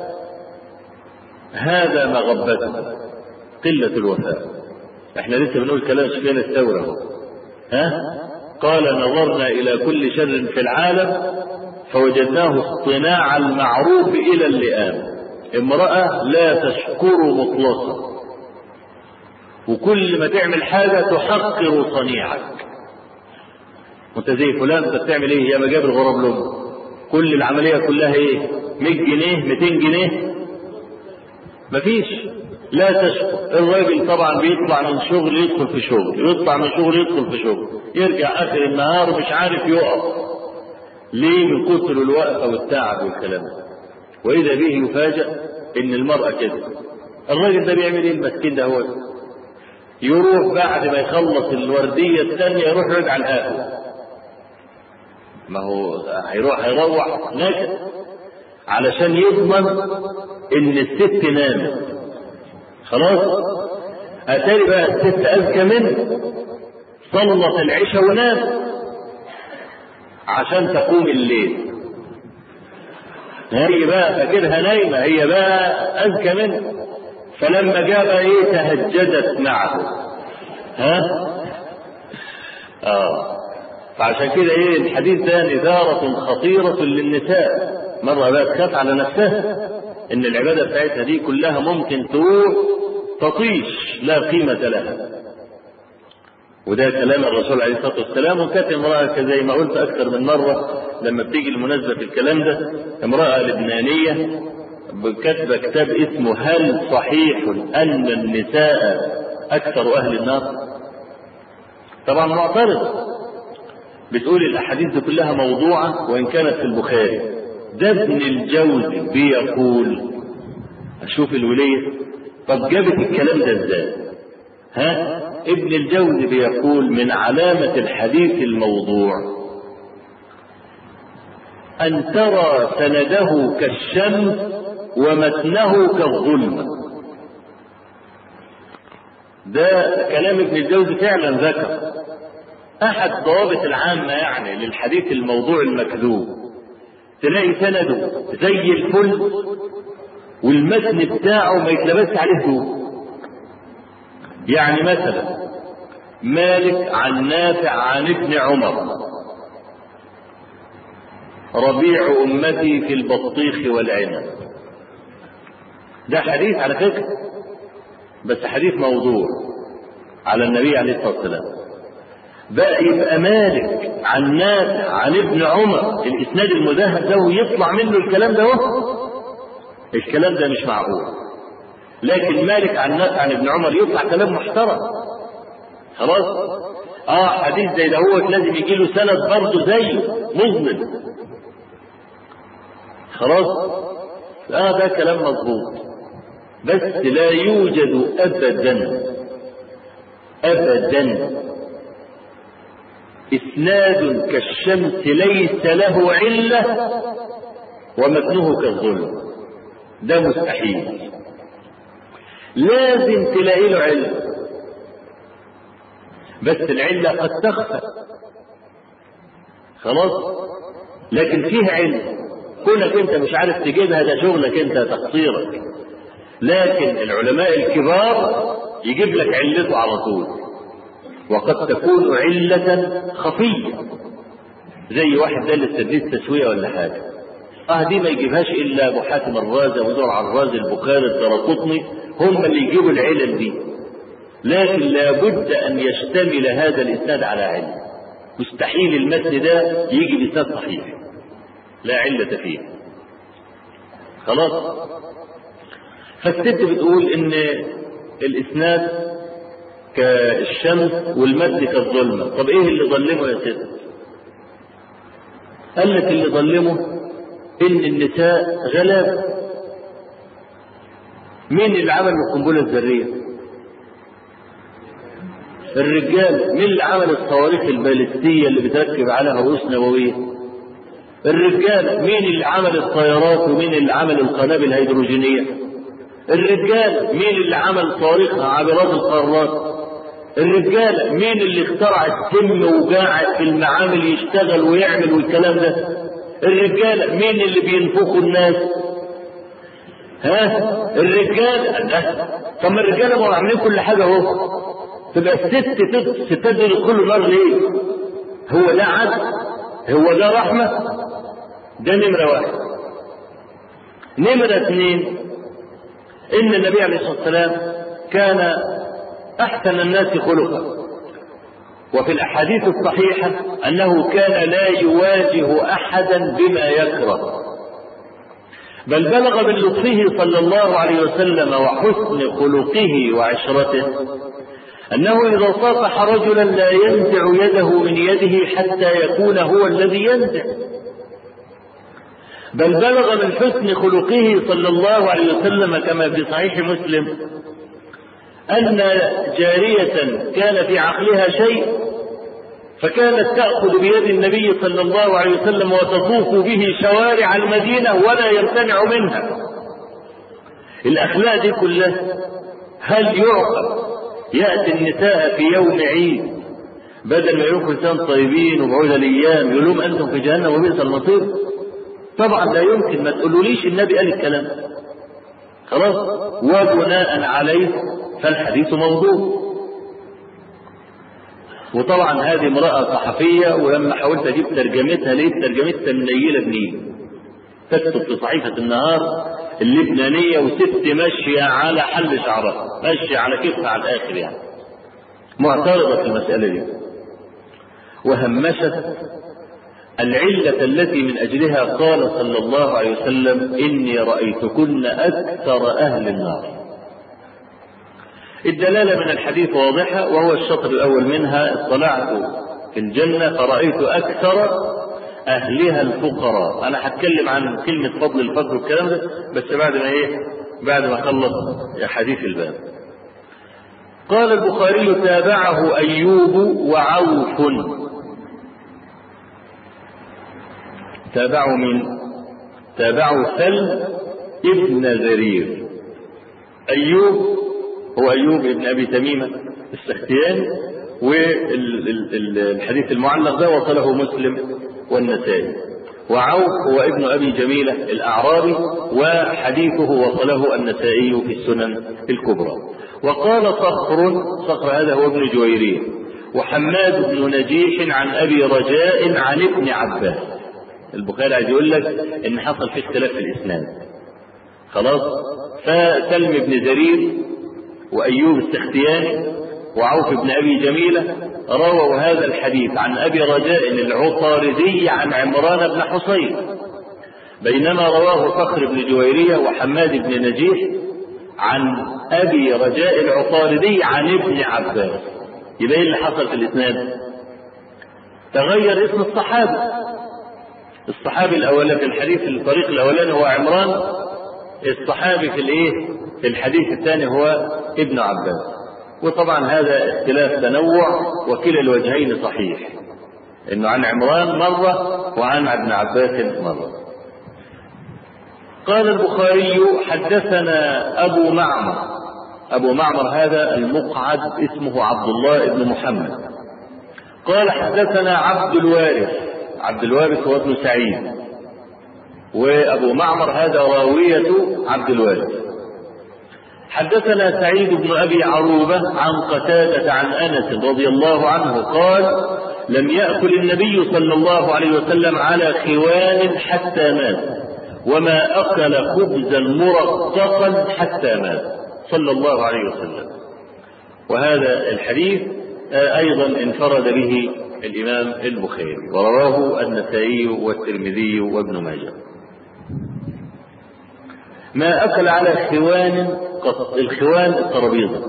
هذا مغبته قلة الوفاء. احنا لسه بنقول كلام سفيان الثوري، ها قال نظرنا إلى كل شر في العالم فوجدناه اصطناع المعروف إلى اللئام، امرأة لا تشكر مطلقا، وكل ما تعمل حاجة تحقر صنيعك. وانت زي فلان انت بتعمل ايه؟ يا ما جاب الغراب لهم، كل العملية كلها ايه؟ مية جنيه ميتين جنيه مفيش، لا تشكر. الراجل طبعا بيطلع من شغل يدخل في شغل، يطلع من شغل يدخل في شغل، يرجع اخر النهار مش عارف يقف. ليه؟ من كثر الوقفة والتعب والكلام ده. وإذا به يفاجأ إن المرأة كده. الراجل ده بيعمل إيه المسكين ده؟ هو يروح بعد ما يخلص الوردية الثانية يروح يرجع القهوة. ما هو هيروح هيروح نكد علشان يضمن إن الست نامت. خلاص أتاري بقى الست أذكى منه، صلت العشاء ونام عشان تقوم الليل. هي بقى فاكرها نايمة، هي بقى أذكى منه، فلما جاء ايه تهجدت معه. ها اه فعشان كده ايه الحديث ده نذارة خطيرة للنساء. مرة بقى تخاف على نفسها ان العبادة بتاعتها دي كلها ممكن تروح تطيش لا قيمة لها. وده كلام الرسول عليه الصلاة والسلام. وكانت امرأة زي ما قلت اكثر من مرة لما بتيجي المناسبة في الكلام ده، امرأة لبنانية كتب كتاب اسمه هل صحيح ان النساء اكثر اهل النار؟ طبعا معترض، بتقول الاحاديث دي كلها موضوعة وان كانت في البخاري. ده ابن الجوزي بيقول، اشوف الولية، طب جابت الكلام ده ازاي؟ ها ابن الجوزي بيقول من علامة الحديث الموضوع ان ترى سنده كالشمس ومتنه كالظلم. ده كلام ابن الجوزي فعلا ذكر احد ضوابط العامة يعني للحديث الموضوع المكذوب، تلاقي سنده زي الفل والمتن بتاعه ما يتلبس عليه ذوق. يعني مثلا مالك عن نافع عن ابن عمر ربيع امتي في البطيخ والعنب. ده حديث على فكرة بس حديث موضوع على النبي عليه الصلاة والسلام. بقى يبقى مالك عن نافع عن ابن عمر الاسناد المذهب ده ويطلع منه الكلام ده وهو. الكلام ده مش معقول. لكن مالك عن نافع عن ابن عمر يطلع كلام محترم. خلاص اه حديث زي ده هو لازم يجي له سند برضه زيه مظلم. خلاص اه ده كلام مظبوط، بس لا يوجد ابدا ابدا اسناد كالشمس ليس له علة ومتنه كالظلم. ده مستحيل، لازم تلاقي له علة، بس العلة قد تخفى. خلاص لكن فيها علة، كونك انت مش عارف تجيبها ده شغلك انت تقصيرك، لكن العلماء الكبار يجيب لك علته على طول، وقد تكون علة خفية زي واحد ده اللي استدلت تسوية ولا حاجة. اه دي ما يجيبهاش الا ابو حاتم الرازي وزرع الرازي البخاري الدرقطني، هم اللي يجيبوا العلل دي. لكن لابد ان يشتمل هذا الاسناد على علة. مستحيل المتن ده يجي باسناد صحيح لا علة فيه. خلاص فالست بتقول ان الاسناد كالشمس والمد كالظلمة. طب ايه اللي ظلمه يا ست؟ قال لك اللي ظلمه ان النساء غلاب. مين اللي عمل القنبلة الذرية؟ الرجال. مين اللي عمل الصواريخ البالستية اللي بتركب عليها رؤوس نووية؟ الرجال. مين اللي عمل الطيارات ومين اللي عمل القنابل الهيدروجينية؟ الرجال. مين اللي عمل صواريخ عابرات القارات؟ الرجال. مين اللي اخترع السم وقاعد في المعامل يشتغل ويعمل والكلام ده؟ الرجال. مين اللي بينفخوا الناس؟ ها الرجال. طب ما الرجاله ما عاملين كل حاجه اهو، تبقى الست ستات دول يدخلوا النار ليه؟ هو ده عدل؟ هو ده رحمه؟ ده نمره واحد. نمره اثنين ان النبي عليه الصلاه والسلام كان احسن الناس خلقا، وفي الاحاديث الصحيحه انه كان لا يواجه احدا بما يكره، بل بلغ من لطفه صلى الله عليه وسلم وحسن خلقه وعشرته انه اذا صافح رجلا لا ينزع يده من يده حتى يكون هو الذي ينزع. بل بلغ من حسن خلقه صلى الله عليه وسلم كما في صحيح مسلم أن جارية كان في عقلها شيء فكانت تأخذ بيد النبي صلى الله عليه وسلم وتطوف به شوارع المدينة ولا يمتنع منها. الأخلاق دي كلها هل يعقل يأتي النساء في يوم عيد بدل ما يكونوا إنسان طيبين وبعود الأيام يقول لهم أنتم في جهنم وبئس المصير؟ طبعا لا يمكن. ما تقولوليش النبي قال الكلام خلاص، وبناء عليه فالحديث موضوع. وطبعا هذه امرأة صحفية، ولما حاولت اجيب ترجمتها لقيت ترجمتها منيلة بنيل، تكتب في صحيفة النهار اللبنانية وست ماشية على حل شعرها، ماشية على كيفها على الآخر، يعني معترضة في المسألة دي، وهمشت العلة التي من أجلها قال صلى الله عليه وسلم إني رأيتكن أكثر أهل النار. الدلالة من الحديث واضحة، وهو الشطر الأول منها: اطلعت في الجنة فرأيت أكثر أهلها الفقراء. أنا هتكلم عن كلمة فضل الفقر والكلام ده بس بعد ما إيه؟ بعد ما خلص حديث الباب. قال البخاري: تابعه أيوب وعوف. تابعه من؟ تابعه سلم ابن زرير. أيوب هو أيوب ابن أبي تميمة السختياني، والحديث المعلق ده وصله مسلم والنسائي. وعوف هو ابن أبي جميلة الأعرابي، وحديثه وصله النسائي في السنن الكبرى. وقال صخر، صخر هذا هو ابن جويرية، وحماد بن نجيح عن أبي رجاء عن ابن عباس. البخاري عايز يقول لك إن حصل في اختلاف في الإسناد خلاص. فسلم بن زرير وأيوب السختياني وعوف بن أبي جميلة رووا هذا الحديث عن أبي رجاء العطاردي عن عمران بن حصين، بينما رواه صخر بن جويرية وحماد بن نجيح عن أبي رجاء العطاردي عن ابن عباس. يبقى ايه اللي حصل في الإسناد؟ تغير اسم الصحابي. الصحابي الأول في الحديث الطريق الأولاني هو عمران، الصحابي في الايه؟ في الحديث الثاني هو ابن عباس. وطبعا هذا اختلاف تنوع، وكلا الوجهين صحيح، انه عن عمران مرة وعن ابن عباس مرة. قال البخاري: حدثنا ابو معمر. ابو معمر هذا المقعد اسمه عبد الله بن محمد. قال: حدثنا عبد الوارث. عبد الوارث هو ابن سعيد، وابو معمر هذا راوية عبد الوارث. حدثنا سعيد بن أبي عروبة عن قتادة عن أنس رضي الله عنه قال: لم يأكل النبي صلى الله عليه وسلم على خوان حتى مات، وما أكل خبزا مرققا حتى مات صلى الله عليه وسلم. وهذا الحديث أيضا انفرد به الإمام البخاري، ورواه النسائي والترمذي وابن ماجه. ما أكل على خوان قط. الخوان الترابيزة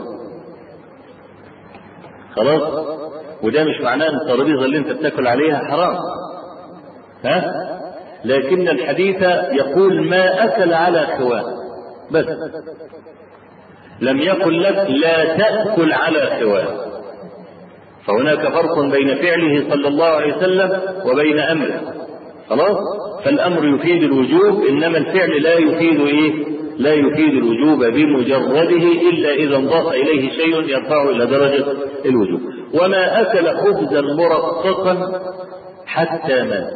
خلاص، وده مش معناه ان الترابيزة اللي انت بتاكل عليها حرام، ها؟ لكن الحديث يقول ما أكل على خوان بس، لم يقل لك لا تأكل على خوان. فهناك فرق بين فعله صلى الله عليه وسلم وبين أمره خلاص. فالأمر يفيد الوجوب، إنما الفعل لا يفيد إيه؟ لا يفيد الوجوب بمجرده إلا إذا انضاف إليه شيء يرفعه إلى درجة الوجوب. وما أكل خبزا مرققا حتى مات،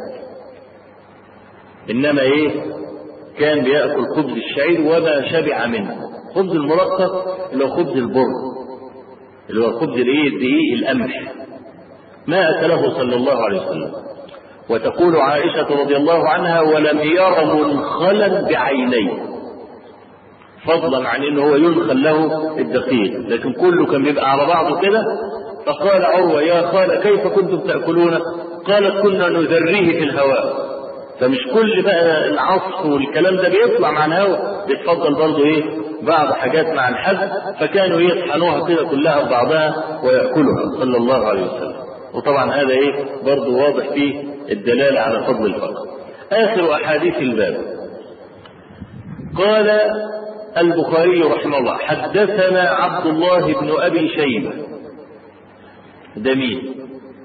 إنما إيه؟ كان بيأكل خبز الشعير وما شبع منه. خبز المرقق اللي هو خبز البر، اللي هو خبز الايه؟ الدقيق القمح، ما أكله صلى الله عليه وسلم. وتقول عائشة رضي الله عنها: ولم ير منخلا بعينيه، فضلا عن انه هو ينخل له الدقيق، لكن كله كان بيبقى على بعضه كده. فقال عروة: يا خال كيف كنتم تأكلون؟ قالت: كنا نذريه في الهواء. فمش كل بقى العصف والكلام ده بيطلع مع الهواء، بيتفضل برضه ايه؟ بعض حاجات مع الحد، فكانوا يطحنوها كده كلها ببعضها ويأكلها صلى الله عليه وسلم. وطبعا هذا ايه؟ برضه واضح فيه الدلالة على فضل الفقر. آخر أحاديث الباب. قال البخاري رحمه الله: حدثنا عبد الله بن أبي شيبة. ده مين؟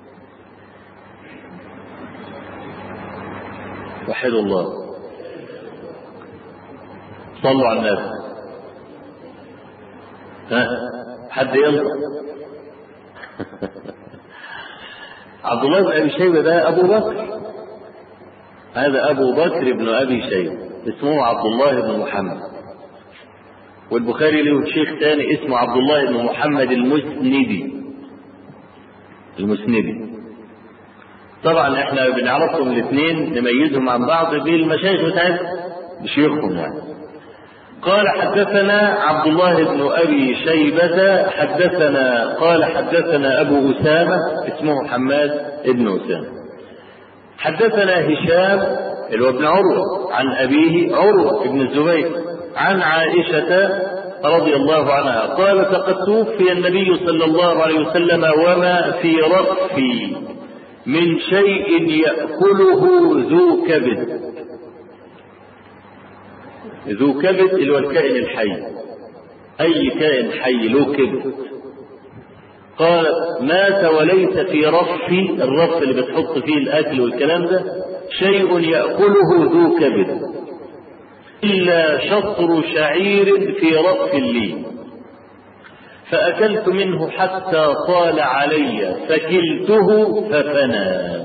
وحد الله، صلوا على النبي. ها حد ينطق؟ عبد الله بن أبي شيبة ده أبو بكر، هذا أبو بكر بن أبي شيبة، اسمه عبد الله بن محمد. والبخاري له شيخ ثاني اسمه عبد الله بن محمد المسندي. المسندي طبعا احنا بنعرفهم الاثنين، نميزهم عن بعض بالمشايخ بتاعتهم بشيوخهم يعني. قال حدثنا عبد الله بن أبي شيبة حدثنا قال حدثنا أبو أسامة اسمه حماد بن أسامة. حدثنا هشام اللي هو ابن عروة عن أبيه عروة بن الزبير عن عائشة رضي الله عنها قالت: لقد توفي النبي صلى الله عليه وسلم وما في رأسي من شيء يأكله ذو كبد. ذو كبد اللي هو الكائن الحي، أي كائن حي له كبد. قال: مات وليس في رفي، الرف اللي بتحط فيه الأكل والكلام ده، شيء يأكله ذو كبد إلا شطر شعير في رأس لي، فأكلت منه حتى طال علي فكلته ففنى.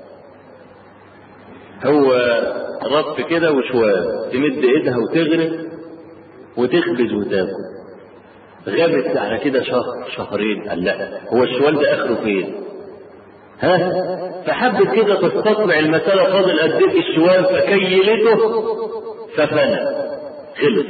هو رف كده وشوال، تمد ايدها وتغرق وتخبز وتاكل. غابت على كده شهر شهرين، قال لا هو الشوال ده اخره فين؟ ها؟ فحبت كده تستطلع المسألة فاضل قد ايه الشوال، فكيلته ففنى خلص.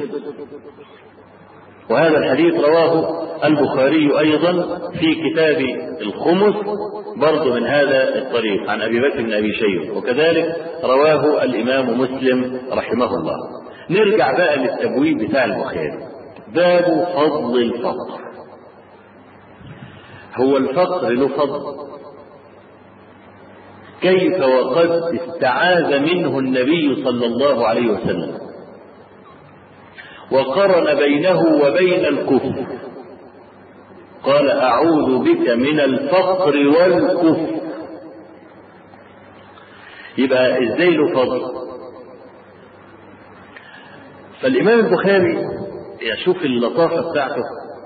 وهذا الحديث رواه البخاري أيضا في كتاب الخمس برضه من هذا الطريق عن أبي بكر بن أبي شيبة، وكذلك رواه الإمام مسلم رحمه الله. نرجع بقى للتبويب بتاع البخاري. باب فضل الفقر. هو الفقر له فضل، كيف وقد استعاذ منه النبي صلى الله عليه وسلم وقرن بينه وبين الكفر. قال: أعوذ بك من الفقر والكفر. يبقى ازاي له فضل؟ فالإمام البخاري يشوف اللطافة بتاعته،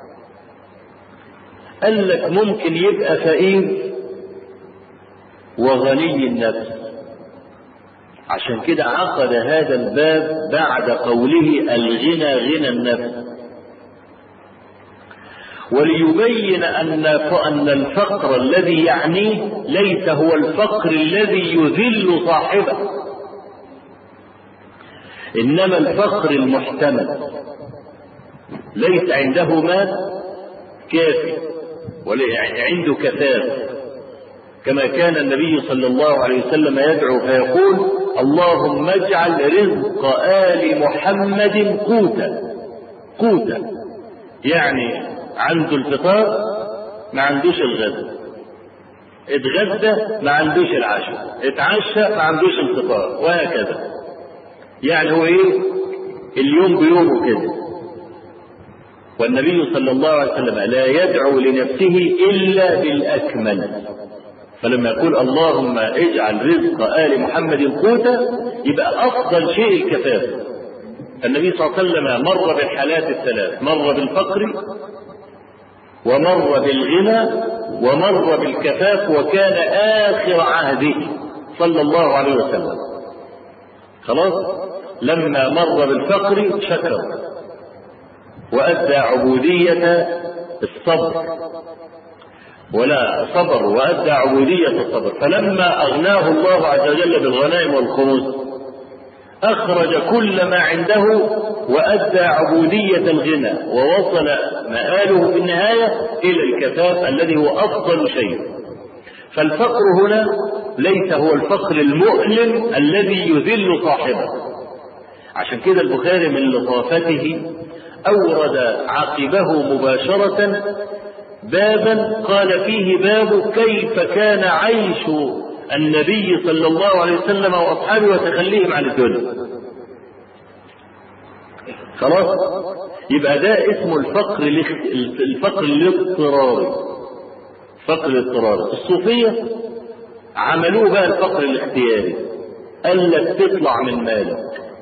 قال لك ممكن يبقى فقير وغني النفس، عشان كده عقد هذا الباب بعد قوله الغنى غنى النفس، وليبين أن أن الفقر الذي يعنيه ليس هو الفقر الذي يذل صاحبه، إنما الفقر المحتمل، ليس عنده مال كافي ولا عنده كفاف، كما كان النبي صلى الله عليه وسلم يدعو فيقول: اللهم اجعل رزق آل محمد قوتا. قوتا يعني عنده الفطار ما عندوش الغداء، اتغدى ما عندوش العشاء، اتعشى ما عندوش الفطار، وهكذا. يعني هو ايه؟ اليوم بيومه كده. والنبي صلى الله عليه وسلم لا يدعو لنفسه إلا بالأكمل، فلما يقول اللهم اجعل رزق آل محمد قوتا يبقى أفضل شيء الكفاف. النبي صلى الله عليه وسلم مر بالحالات الثلاث، مر بالفقر ومر بالغنى ومر بالكفاف، وكان آخر عهده صلى الله عليه وسلم. خلاص لما مر بالفقر شكر وأدى عبودية الصبر، ولا صبر وأدى عبودية الصبر. فلما أغناه الله عز وجل بالغنائم والخمس أخرج كل ما عنده وأدى عبودية الغنى، ووصل مآله في النهاية إلى الكفاف الذي هو أفضل شيء. فالفقر هنا ليس هو الفقر المؤلم الذي يذل صاحبه. عشان كده البخاري من لطافته أورد عقبه مباشرة بابا قال فيه: باب كيف كان عيش النبي صلى الله عليه وسلم وأصحابه وتخليهم عن الدنيا. خلاص؟ يبقى ده اسمه الفقر الفقر الاضطراري. الفقر الاضطراري. الصوفية عملوه بقى الفقر الاختياري، قال لك تطلع من مالك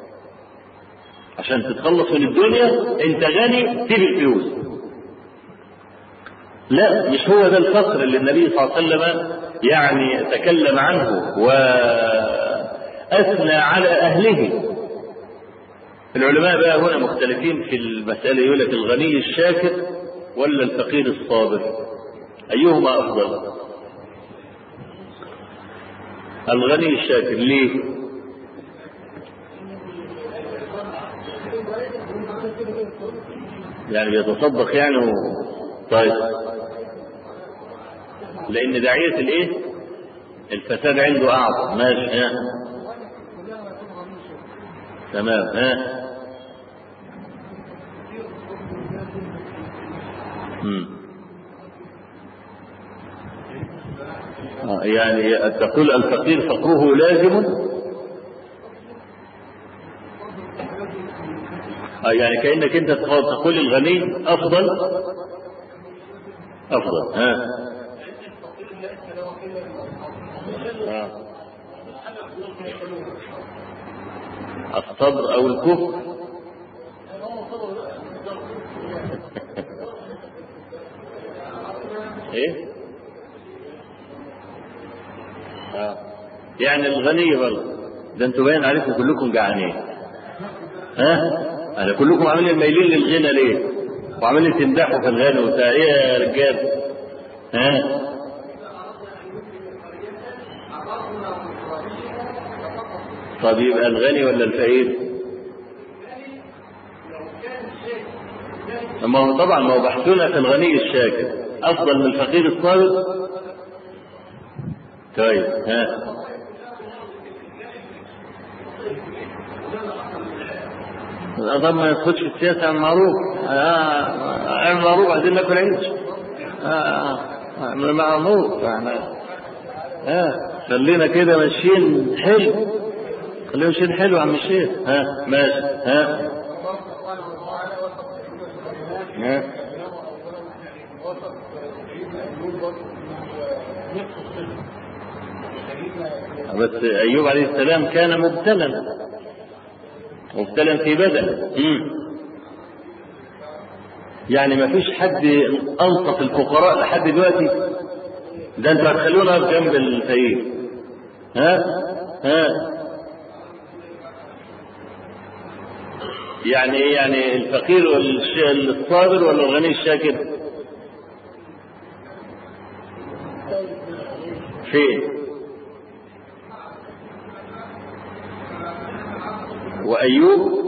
عشان تتخلص من الدنيا، انت غني سيب الفلوس. لا، مش هو ده الفقر اللي النبي صلى الله عليه وسلم يعني تكلم عنه وأثنى على أهله. العلماء بقى هنا مختلفين في المسألة، يقول لك الغني الشاكر ولا الفقير الصابر، أيهما أفضل؟ الغني الشاكر. ليه؟ يعني بيتصدق يعني و... طيب، لأن داعية الإيه؟ الفساد عنده أعظم. ماشي، ها تمام. ها امم آه يعني تقول الفقير فقره لازم. آه يعني كأنك انت تقول الغني افضل افضل. ها آه. الصبر او الكفر. ايه آه. يعني الغني برضه ده انتوا باين عليكم كلكم جعانين. ها انا كلكم عاملين مايلين للغنى ليه؟ وعاملين تمدحوا في الغنى وبتاع ايه يا رجال؟ ها طب يبقى الغني ولا الفقير؟ اما هو طبعا ما هو بحثنا في الغني الشاكر افضل من الفقير الصابر. طيب ها طب ما يدخلش في السياسة عن معروف. عن معروف عايزين ناكل عيش. من معروف احنا ها خلينا كده ماشيين حلو، خلينا ماشيين حلو يا عم الشيخ. ها ماشي. ها ها بس أيوب عليه السلام كان مبتلا مبتلا في بدن. يعني ما فيش حد أنصف الفقراء لحد دلوقتي. ده انتوا هتخلونا في جنب الفقير. ها ها يعني ايه؟ يعني الفقير الصابر ولا الغني الشاكر؟ فين؟ وأيوب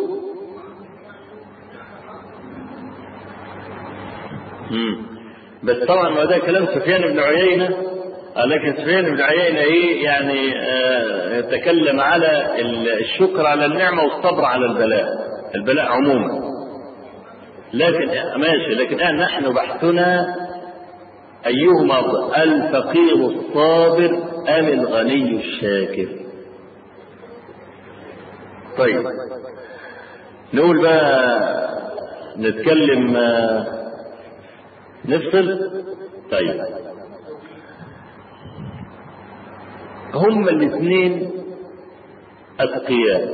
مم. بس طبعا ما ده كلام سفيان بن عيينة. لكن سفيان بن عيينة ايه يعني آه يتكلم على الشكر على النعمة والصبر على البلاء، البلاء عموما. لكن ماشي، لكن آه نحن بحثنا أيهما أفضل، الفقير الصابر أم الغني الشاكر؟ طيب نقول بقى نتكلم نفصل. طيب هما الاثنين أتقياء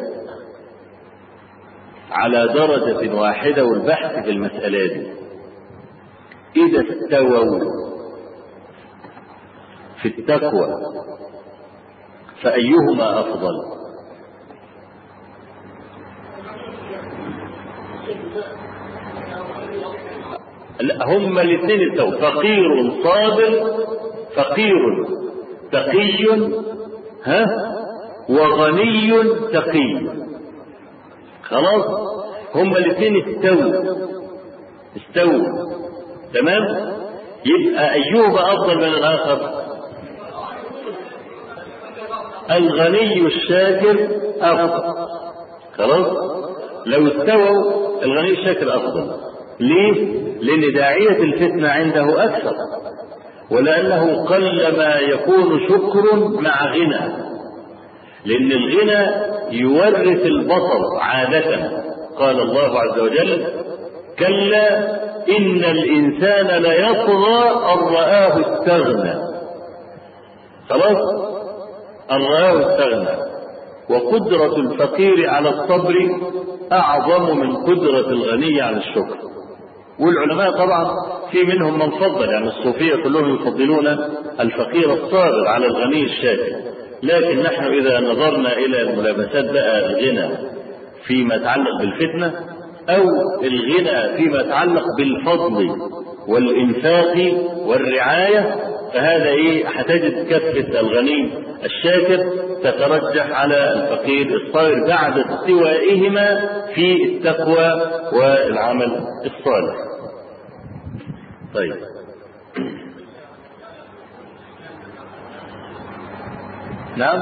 على درجة واحدة، والبحث في المسألة دي إذا استووا في التقوى فأيهما أفضل؟ لا، هما الاثنين استووا، فقير صابر، فقير تقي، ها وغني تقي. خلاص هما الاثنين استووا استووا تمام. يبقى أيهما أفضل من الآخر؟ الغني الشاكر أفضل. خلاص لو استووا الغني الشاكر أفضل. ليه؟ لأن داعية الفتنة عنده أكثر، ولأنه قلما يكون شكر مع غنى، لأن الغنى يورث البطر عادة. قال الله عز وجل: كلا إن الإنسان ليطغى أن رآه استغنى. خلاص، أن رآه استغنى. وقدرة الفقير على الصبر أعظم من قدرة الغني على الشكر. والعلماء طبعا في منهم من فضل، يعني الصوفية كلهم يفضلون الفقير الصابر على الغني الشاكر. لكن نحن إذا نظرنا إلى الملابسات بقى الغنى فيما يتعلق بالفتنة، أو الغنى فيما يتعلق بالفضل والإنفاق والرعاية، فهذا إيه؟ هتجد كفة الغني الشاكر تترجح على الفقير الصابر بعد استوائهما في التقوى والعمل الصالح. طيب، نعم.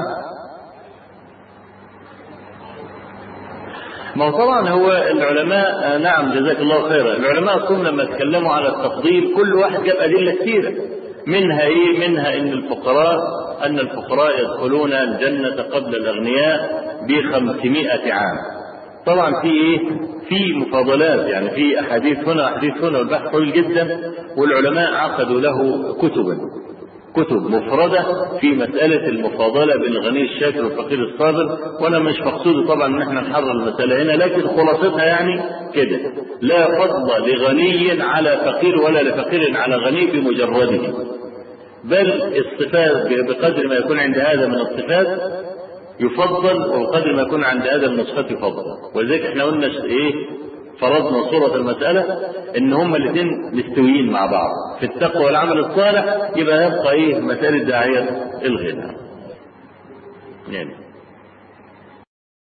ما طبعا هو العلماء، نعم جزاك الله خيرا، العلماء كلهم لما تكلموا على التفضيل كل واحد جاب أدلة كثيرة، منها ايه؟ منها ان الفقراء ان الفقراء يدخلون الجنة قبل الأغنياء بخمسمائة عام. طبعا في ايه؟ في مفاضلات، يعني في احاديث هنا احاديث هنا، والبحث طويل جدا، والعلماء عقدوا له كتبا كتب مفردة في مسألة المفاضلة بين الغني الشاكر والفقير الصابر. وانا مش مقصود طبعا ان احنا نحرر المسألة هنا، لكن خلاصتها يعني كده: لا فضل لغني على فقير ولا لفقير على غني بمجرده، بل الصفات بقدر ما يكون عند هذا من الصفات يفضل، وبقدر ما يكون عند هذا من الصفات يفضل. ولذلك احنا قلنا ايه؟ فرضنا صورة المسألة ان هما الاثنين مستويين مع بعض في التقوى والعمل الصالح، يبقى يبقى ايه؟ مسألة داعية الغنى يعني.